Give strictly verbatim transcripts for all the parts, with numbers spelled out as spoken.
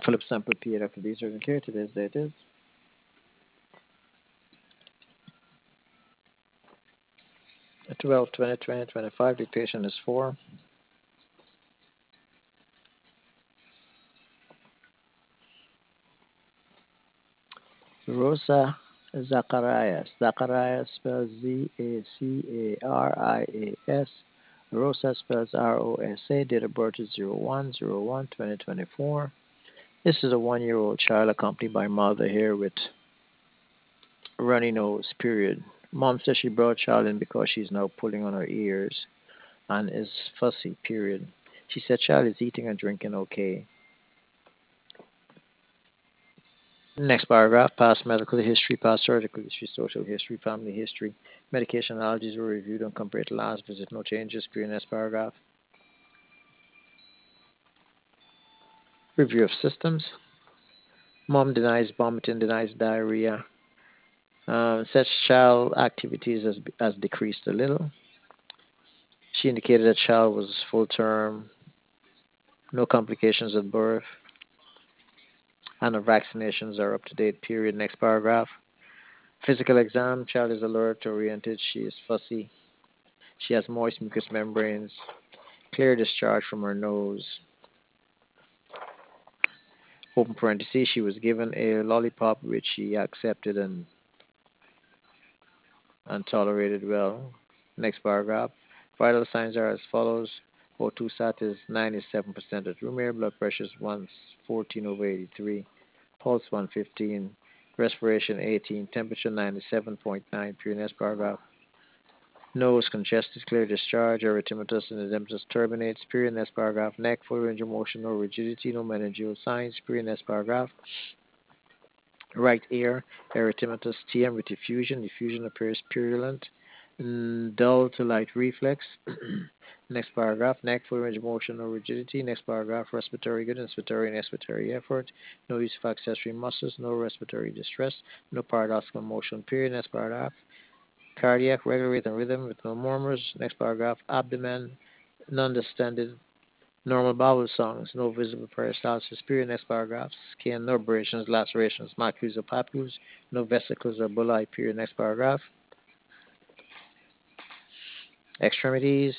Philip sample P A Doctor D Surgeon Care. Today's date is twelve twenty twenty twenty-five. The patient is for Rosa Zacharias. Zacharias spells Z A C A R I A S. Rosa spells R O S A. Date of birth is zero one zero one twenty twenty-four. This is a one year old child accompanied by mother here with runny nose, period. Mom says she brought child in because she's now pulling on her ears and is fussy, period. She said child is eating and drinking okay. Next paragraph, past medical history, past surgical history, social history, family history. Medication allergies were reviewed and compared to last visit. No changes, period. Next paragraph. Review of systems. Mom denies vomiting, denies diarrhea. Uh, such child activities has, has decreased a little. She indicated that child was full term, no complications at birth, and her vaccinations are up to date, period. Next paragraph. Physical exam, child is alert, oriented, she is fussy. She has moist mucous membranes, clear discharge from her nose. Open parentheses, she was given a lollipop which she accepted and, and tolerated well. Next paragraph. Vital signs are as follows. O two sat is ninety-seven percent at room air, blood pressure is one fourteen over eighty-three, pulse one fifteen, respiration eighteen, temperature ninety-seven point nine, pure. Next paragraph. Nose congested, clear discharge, erythematous and edematous turbinates, period. Next paragraph. Neck, full range of motion, no rigidity, no meningeal signs, period. Next paragraph. Right ear, erythematous T M with effusion. Effusion appears purulent, mm, dull to light reflex. Next paragraph. Neck, full range of motion, no rigidity. Next paragraph. Respiratory good, inspiratory and expiratory effort. No use of accessory muscles, no respiratory distress, no paradoxical motion, period. Next paragraph. Cardiac, regular rate and rhythm with no murmurs. Next paragraph. Abdomen, non-distended, normal bowel songs, no visible peristalsis. Period. Next paragraph. Skin, no abrasions, lacerations, macules or papules, no vesicles or bullae. Period. Next paragraph. Extremities,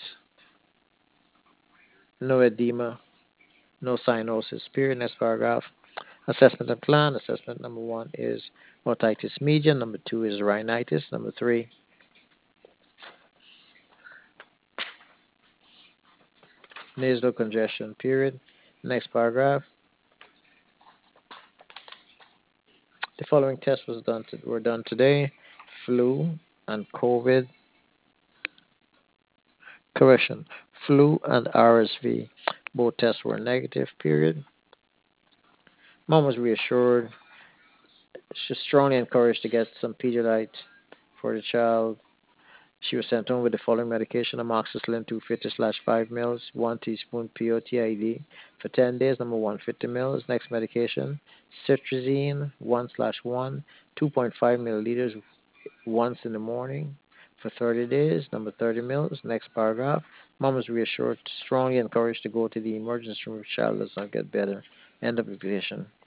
no edema, no cyanosis. Period. Next paragraph. Assessment of gland. Assessment number one is otitis media. Number two is rhinitis. Number three, nasal congestion. Period. Next paragraph. The following tests was done to, were done today: flu and COVID. Correction: flu and R S V. Both tests were negative. Period. Mom was reassured. She was strongly encouraged to get some Pedialyte for the child. She was sent home with the following medication: amoxicillin two hundred fifty slash five mils, one teaspoon P O T I D for ten days, number one hundred fifty mils. Next medication: cetirizine one slash one, two point five milliliters once in the morning for thirty days, number thirty mils. Next paragraph. Mom was reassured, strongly encouraged to go to the emergency room if child does not get better. End of petition.